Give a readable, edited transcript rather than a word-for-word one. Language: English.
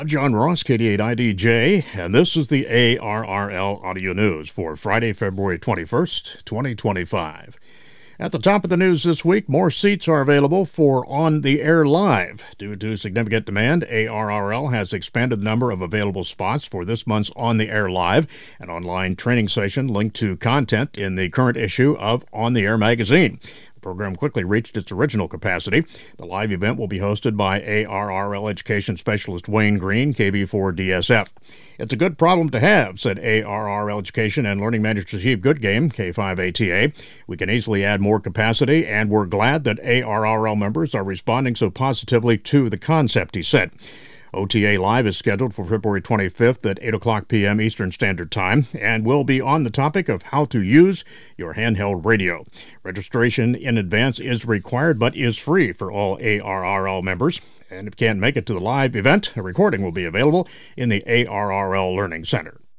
I'm John Ross, KD8IDJ, and this is the ARRL Audio News for Friday, February 21st, 2025. At the top of the news this week, more seats are available for On the Air Live. Due to significant demand, ARRL has expanded the number of available spots for this month's On the Air Live, an online training session linked to content in the current issue of On the Air magazine. The program quickly reached its original capacity. The live event will be hosted by ARRL Education Specialist Wayne Green, KB4DSF. It's a good problem to have, said ARRL Education and Learning Manager Steve Goodgame, K5ATA. We can easily add more capacity, and we're glad that ARRL members are responding so positively to the concept, he said. OTA Live is scheduled for February 25th at 8 o'clock p.m. Eastern Standard Time and will be on the topic of how to use your handheld radio. Registration in advance is required but is free for all ARRL members. And if you can't make it to the live event, a recording will be available in the ARRL Learning Center.